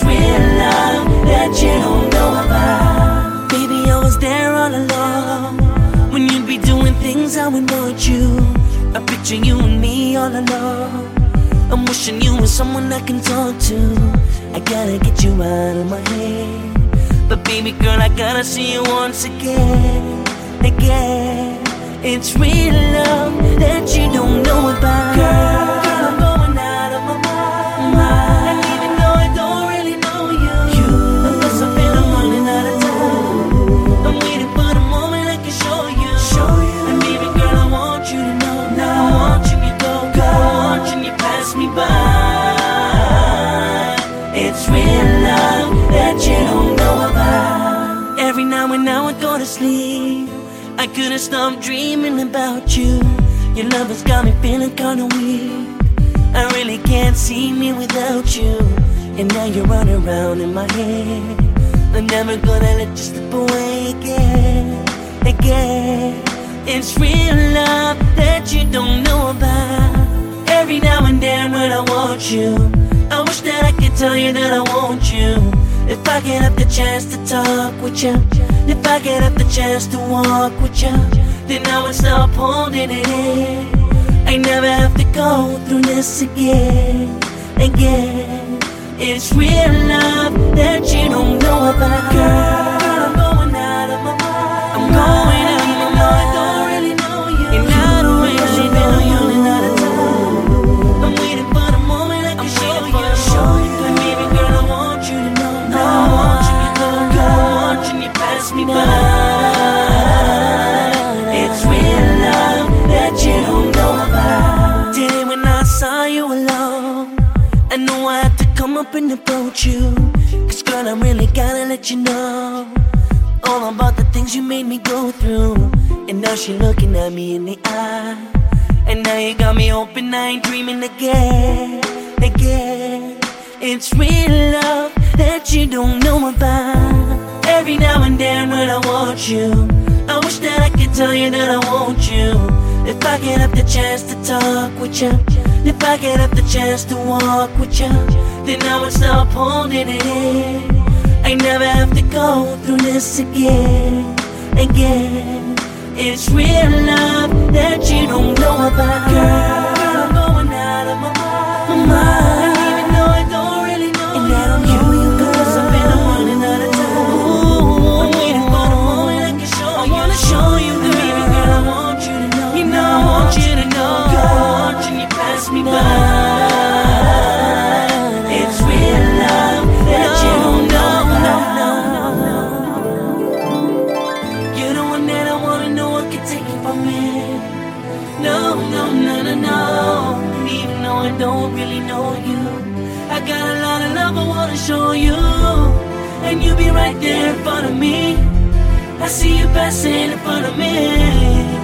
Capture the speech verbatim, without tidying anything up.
real love that you don't know about. Baby, I was there all along when you'd be doing things I would want you. I picture you and me all alone. I'm wishing you were someone I can talk to. I gotta get you out of my head. But baby girl, I gotta see you once again, again. It's real love that you don't know about. Girl, I'm going out of my mind. And even though I don't really know you, you unless I feel I'm running out of time, I'm waiting for the moment I can show you. Show you. And baby girl, I want you to know. Now I want you to go, go. I want you to pass me by. It's real love that you don't know about. Every now and now I go to sleep, I couldn't stop dreaming about you. Your love has got me feeling kinda weak. I really can't see me without you. And now you're running around in my head. I'm never gonna let you slip away again, again. It's real love that you don't know about. Every now and then when I want you, I wish that I could tell you that I want you. If I get up the chance to talk with you, if I get up the chance to walk with you, then I would stop holding it in. I never have to go through this again, again. It's real love that you don't know about. Girl, I'm going out of my mind. I'm going out of my mind. I don't really know you, and I don't really know you. And out of time, I'm waiting for the moment I can show you. Show you, and baby girl, I want you to know. Now I want you to go, go. I want you to pass me by. It's real love that you don't know about. Did it when I saw you alone. I knew I had to come up and approach you, cause girl, I really gotta let you know all about the things you made me go through. And now she looking at me in the eye, and now you got me hoping I ain't dreaming again, again. It's real love that you don't know about. Every now and then when I want you, I wish that I could tell you that I want you. If I get up the chance to talk with you, if I get up the chance to walk with you, then I would stop holding it in. I never have to go through this again, again. It's real love that you don't know about. Girl, I'm going out of my mind, my mind. And even though I don't really know and you, I don't know you, cause I've been running out of time. I'm waiting for the moment I can show you. I wanna show you, and baby girl, I want you to know. You know I want you to know. Girl, I want you to pass me by. It's real love that you don't know about. You're the one that I wanna know what can take it from me. No, no, no, no, no. And even though I don't really know you, I got a lot of love I wanna show you. And you be right there in front of me. I see you passing in front of me.